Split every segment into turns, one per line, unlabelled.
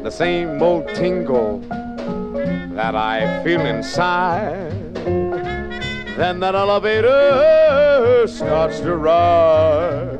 the same old tingle that I feel inside. Then that elevator starts to rise.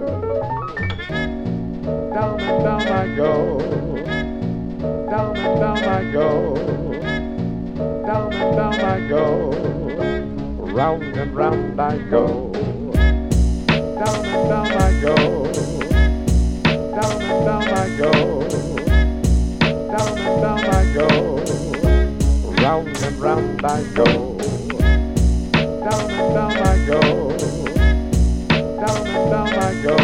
Down and down I go, down and down I go, down and down I go, round and round I go. Down and down I go, down and down I go, down and down I go, round and round I go. Down and down I go, down and down I go,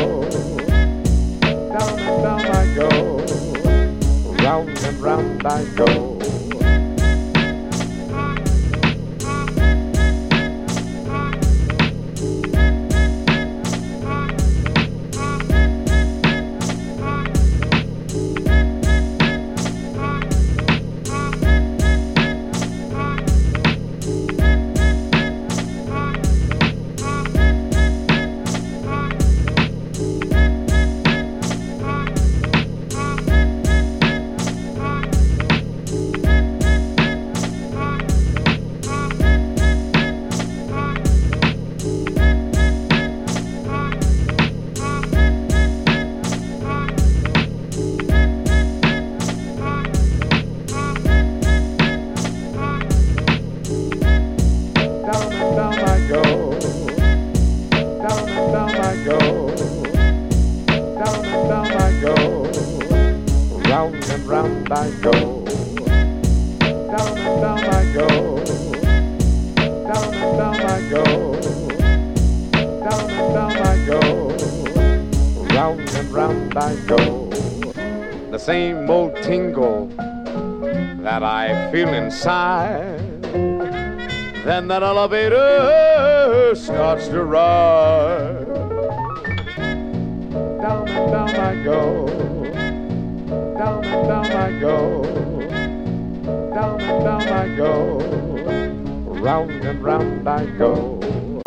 down and down I go, round and round I go. Round and round I go, down and down I go, down and down I go, down and down I go, round and round I go. The same old tingle that I feel inside. Then that elevator starts to rise. Down and down I go, down and down I go, down and down I go, round and round I go.